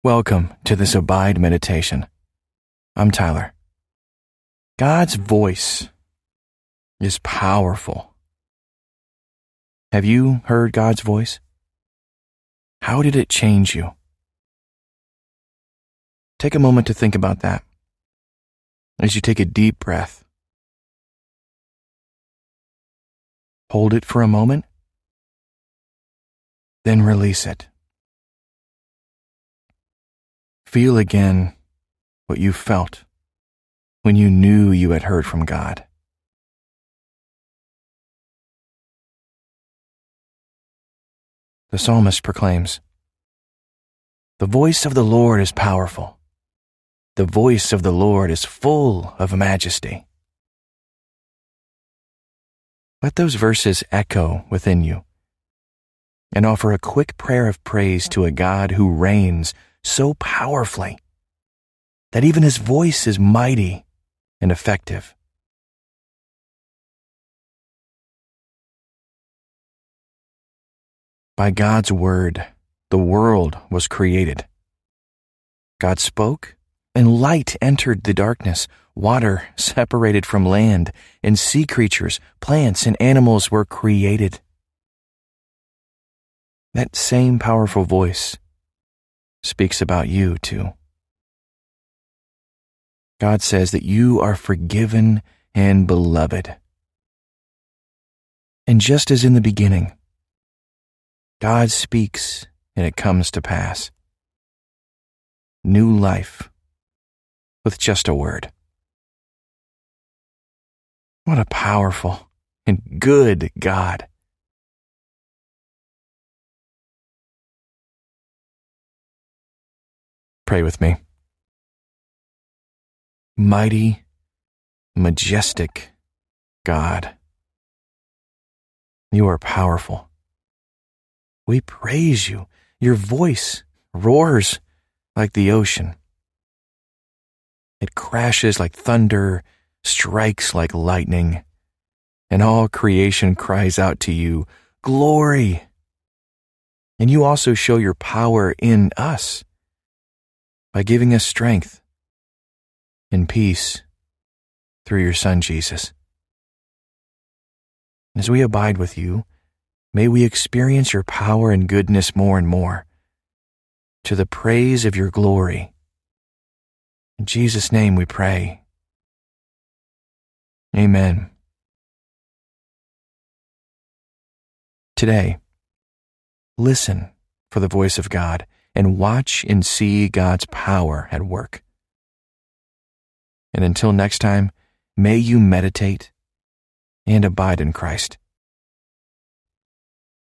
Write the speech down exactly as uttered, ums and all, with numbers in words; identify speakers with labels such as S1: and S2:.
S1: Welcome to this Abide Meditation. I'm Tyler. God's voice is powerful. Have you heard God's voice? How did it change you? Take a moment to think about that as you take a deep breath. Hold it for a moment, then release it. Feel again what you felt when you knew you had heard from God. The psalmist proclaims, "The voice of the Lord is powerful. The voice of the Lord is full of majesty." Let those verses echo within you and offer a quick prayer of praise to a God who reigns so powerfully that even his voice is mighty and effective. By God's word, the world was created. God spoke, and light entered the darkness. Water separated from land, and sea creatures, plants, and animals were created. That same powerful voice speaks about you too. God says that you are forgiven and beloved. And just as in the beginning, God speaks and it comes to pass. New life with just a word. What a powerful and good God. Pray with me. Mighty, majestic God, you are powerful. We praise you. Your voice roars like the ocean. It crashes like thunder, strikes like lightning, and all creation cries out to you, "Glory!" And you also show your power in us by giving us strength and peace through your Son, Jesus. As we abide with you, may we experience your power and goodness more and more, to the praise of your glory. In Jesus' name we pray. Amen. Today, listen for the voice of God and watch and see God's power at work. And until next time, may you meditate and abide in Christ.